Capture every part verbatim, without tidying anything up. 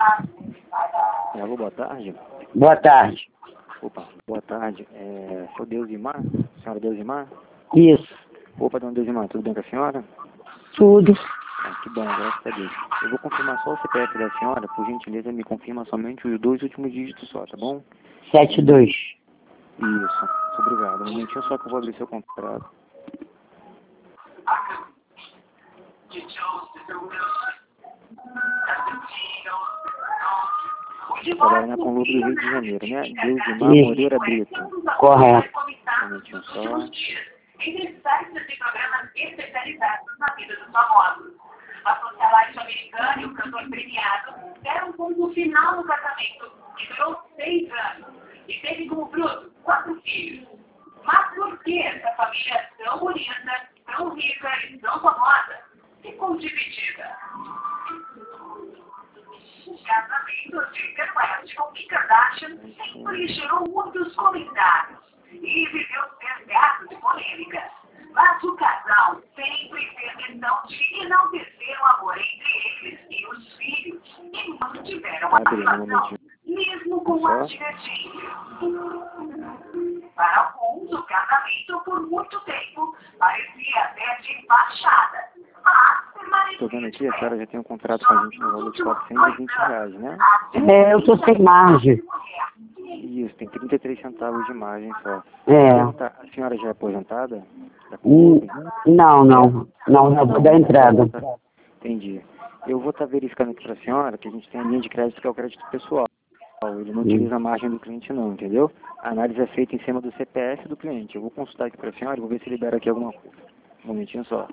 É, alô, boa tarde. Boa tarde. Opa, boa tarde. É, sou Deusimar? Senhora Deusimar? Isso. Opa, dona Deusimar, tudo bem com a senhora? Tudo. Ah, que bom, graças a Deus. Eu vou confirmar só o C P F da senhora, por gentileza, me confirma somente os dois últimos dígitos só, tá bom? Sete dois. Isso, obrigado. Um momentinho só que eu vou abrir seu contrato. Trabalhando com o Lucro do Rio de Janeiro, né? Deusimar Isso. Moreira Brito. Correto. Um momentinho só. Entre sites de programas especializados na vida dos famosos. A socialite americana e o cantor premiado deram um ponto final no casamento, que durou seis anos, e teve como bruto quatro filhos. Mas por que essa família tão bonita, tão rica e tão famosa ficou dividida? O casamento de Kanye West com Kim Kardashian sempre gerou muitos comentários e viveu certo de polêmica. Mas o casal sempre fez questão de enaltecer o amor entre eles e os filhos e mantiveram uma relação, mesmo com as divergências. Para alguns, o casamento por muito tempo parecia até de fachada, mas Estou vendo aqui, a senhora já tem um contrato com a gente no valor de quatrocentos e vinte reais, né? É, eu tô sem margem. Isso, tem trinta e três centavos de margem só. É. A senhora já é aposentada? Já Hum, Não, não. Não, não vou dar entrada. Entendi. Eu vou estar verificando aqui para a senhora que a gente tem a linha de crédito que é o crédito pessoal. Ele não utiliza a margem do cliente não, entendeu? A análise é feita em cima do C P F do cliente. Eu vou consultar aqui para a senhora e vou ver se libera aqui alguma coisa. Um momentinho só.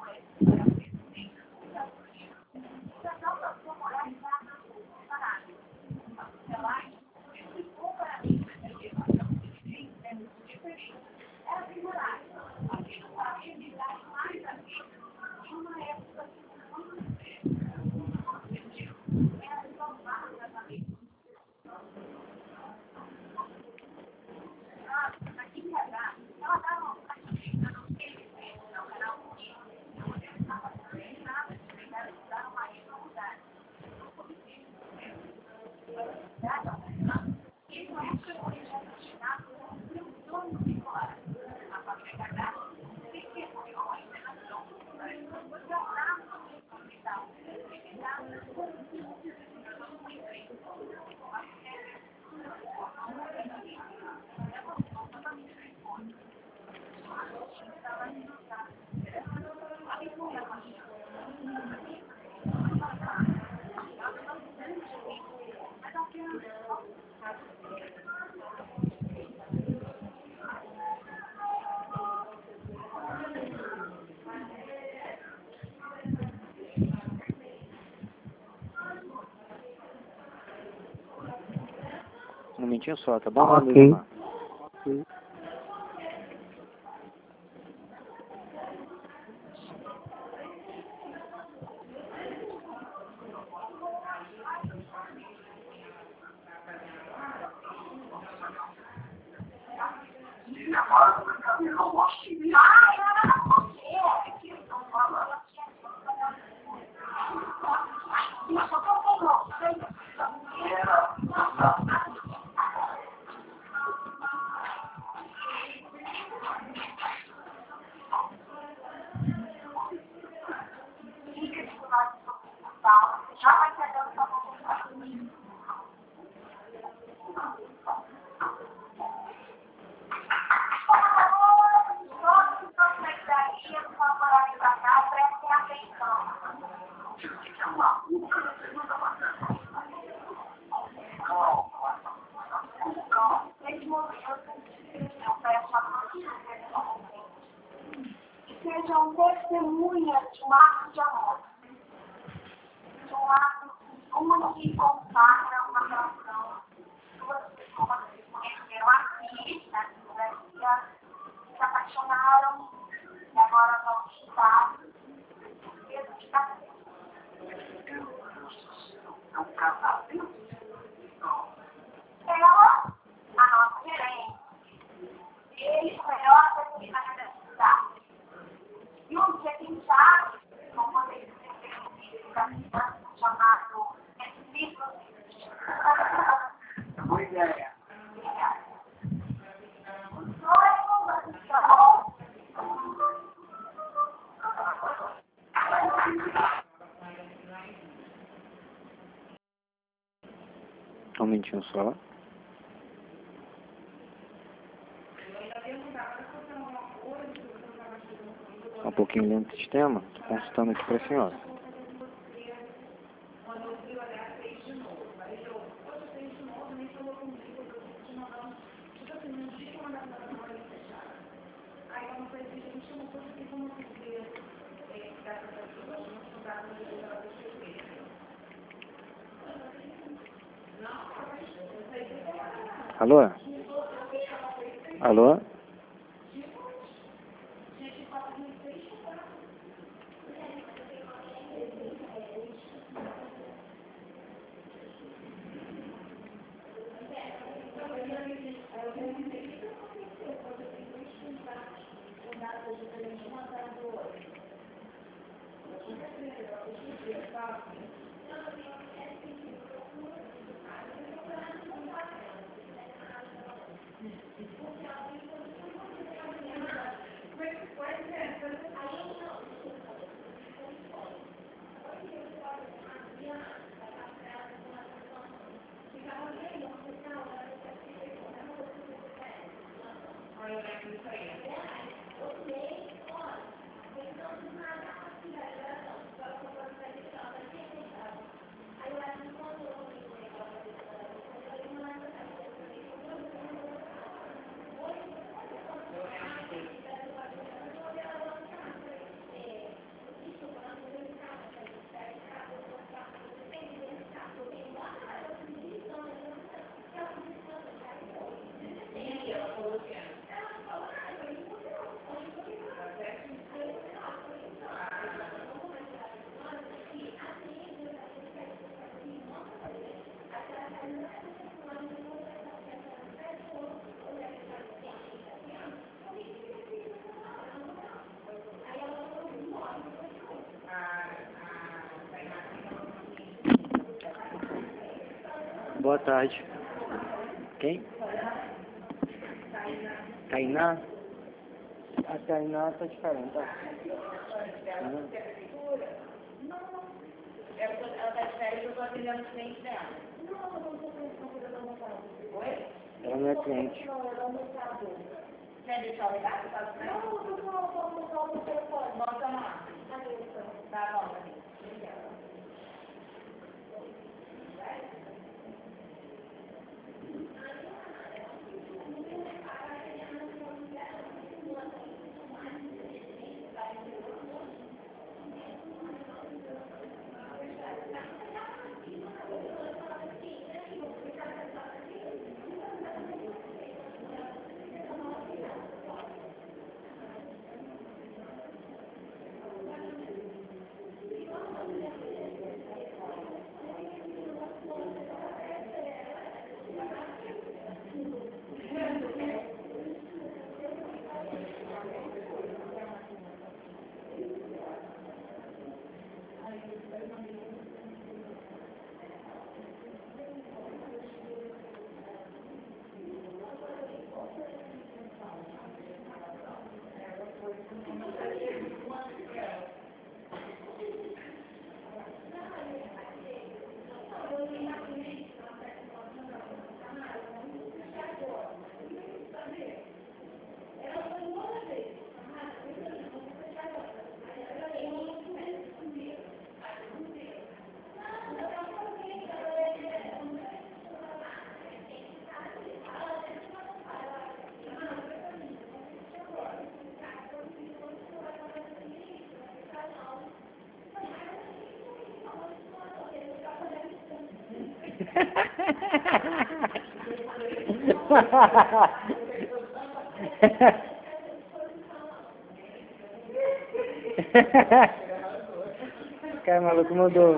Um momentinho só, tá bom? Ok. Já vai entendendo sua vontade. Sejam testemunhas de um ato de amor, de um ato único e consagra uma relação. Duas pessoas que se conheceram aqui, na Brasil, se apaixonaram e agora vão estar mesmo de casamento. É um casamento? Ela, a nossa gerente, ele, o melhor da cidade. E um dia, quem sabe, vão poder escrever um livro chamado Espírito Um momentinho só. Um pouquinho lento o sistema. Estou consultando aqui para a senhora. Alô? Alô? Boa tarde. Quem? Tainá? A Tainá tá diferente, tá? Uhum. Ela tá de férias, eu tô atendendo o cliente dela. Ela não é cliente. Quer deixar o recado? Não, eu tô falando no telefone. Bota lá. Tá bom, obrigada. Cara, maluco mudou.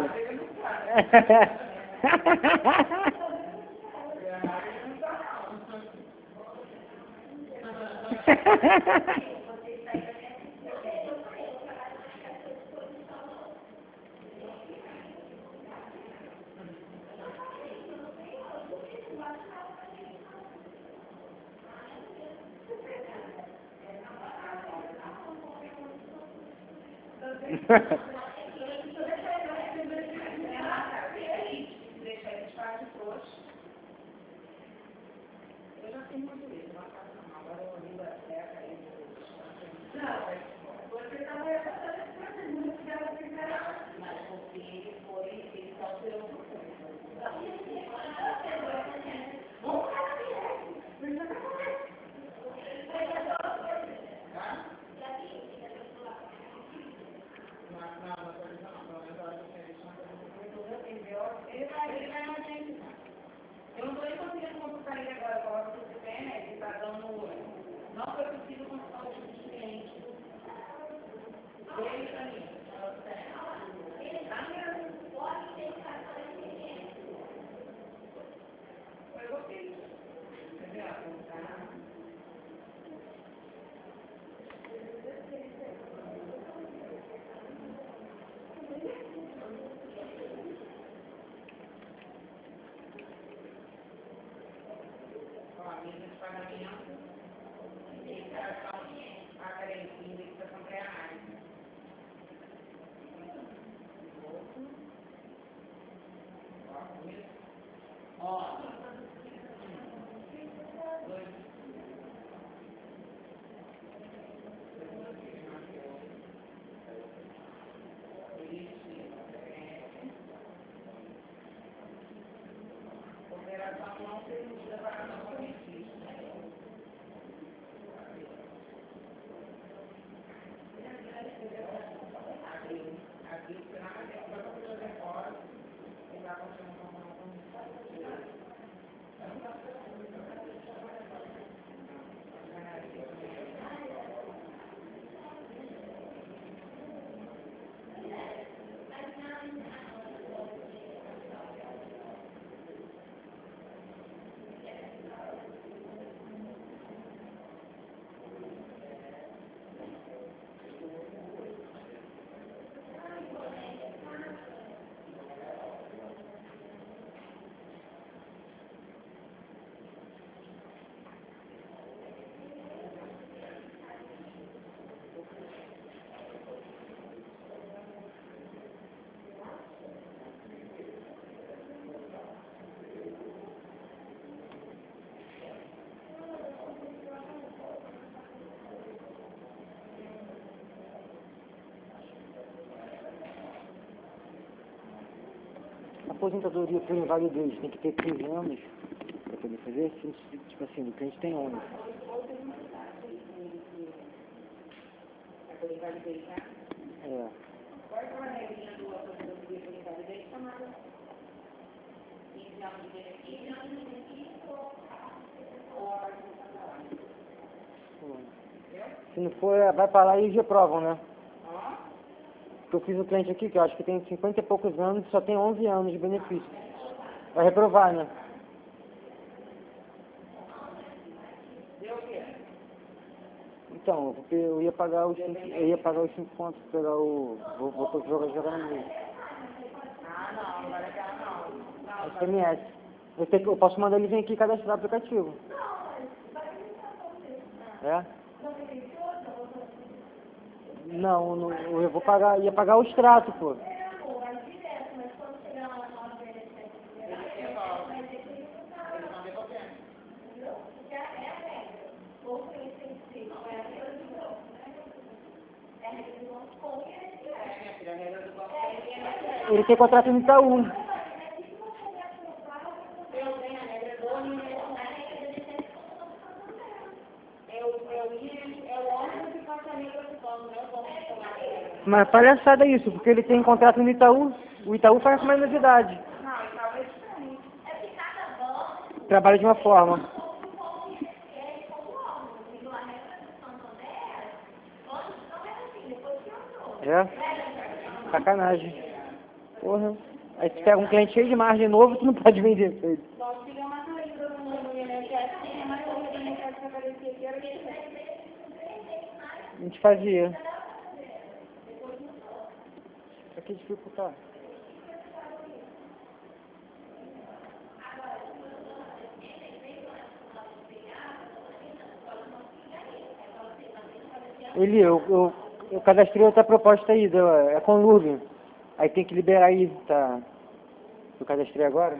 Aposentadoria por invalidez tem que ter quinze anos para poder fazer, se, tipo assim, o cliente tem onze. É. Qual é a regrinha do aposentadoria por invalidez chamada? quinze anos de benefício ou a participação salário? Se não for, vai para lá e reprovam, né? Eu fiz um cliente aqui que eu acho que tem cinquenta e poucos anos e só tem onze anos de benefício. Vai reprovar, né? Deu o quê? Então, porque eu ia pagar os cinco, eu ia pagar os cinco pontos, pegar o. Vou, vou jogar, jogar no meio. Ah, não, não vai legal não. Não, S M S. Eu, tenho, eu posso mandar ele vir aqui e cadastrar o aplicativo. É? Não, não, eu vou pagar, ia pagar o extrato, pô. Ele tem contrato no Itaú. Mas palhaçada isso, porque ele tem contrato no Itaú. O Itaú faz com mais novidade. Trabalha de uma forma. É? Sacanagem. Porra. Aí tu pega um cliente cheio de margem novo, tu não pode vender pra ele. A gente fazia. Pra que dificultar? Ele, eu, eu, eu cadastrei outra proposta aí, do, é conluve. Aí tem que liberar aí, tá? Eu cadastrei agora.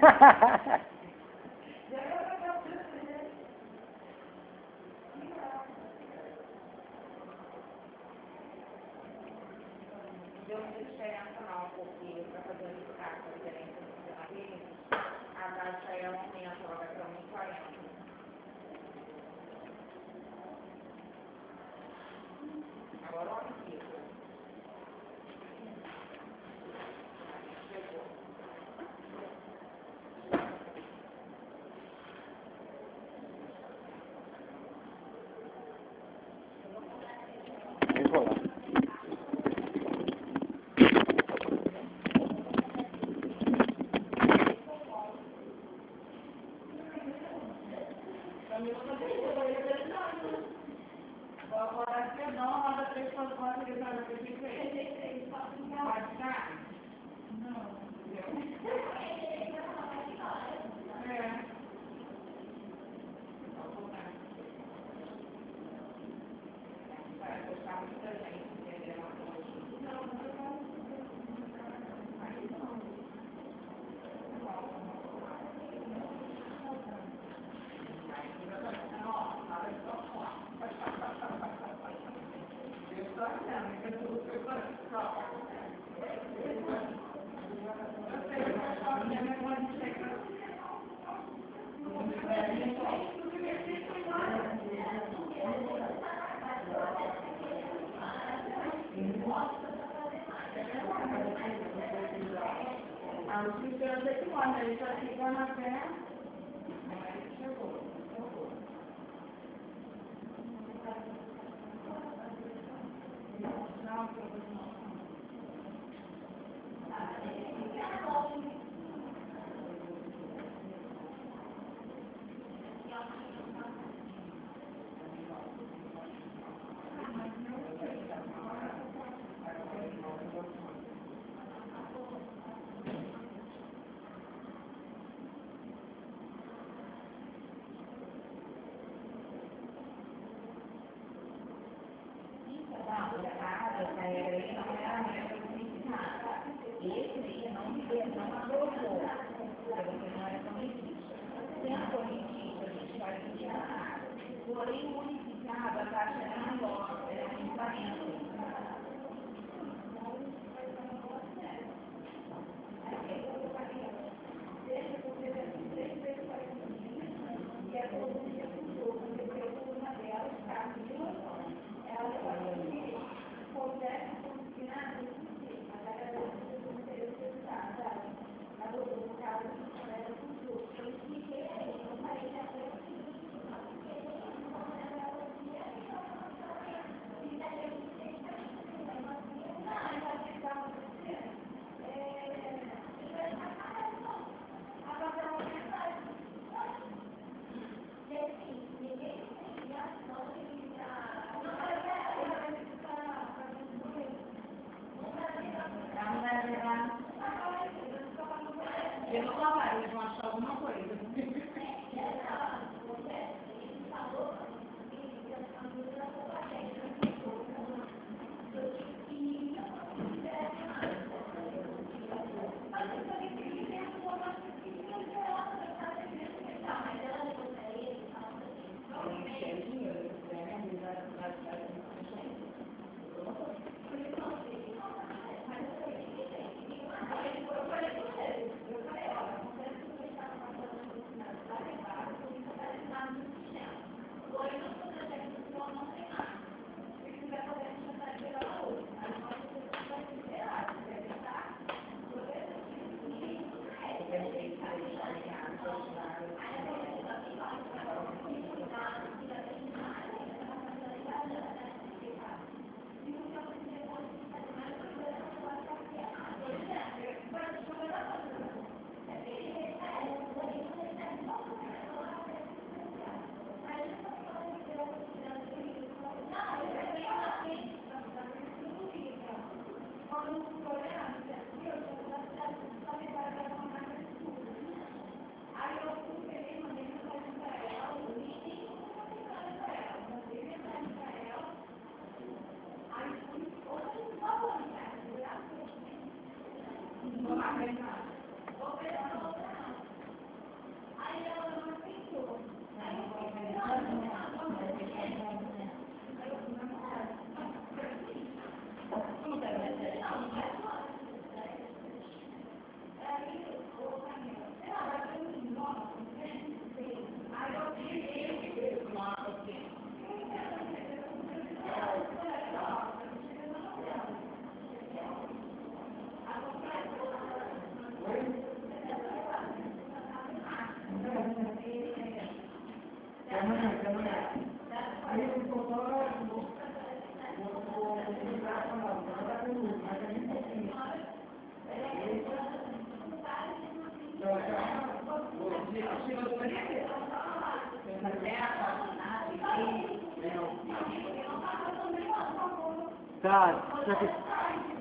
Deu muita diferença não, porque para fazer o descarte, a diferença do sistema dele, a taxa é um aumento, ela vai para um e quarenta. Agora olha aqui. Vem rolar. Ah, o sistema tem que mostrar, ele só fica na pé. Chegou, chegou. Não, não. Porém, o unificado, a taxa é menor, é um quarenta. Eu não trabalho, eles vão achar alguma coisa. Tá,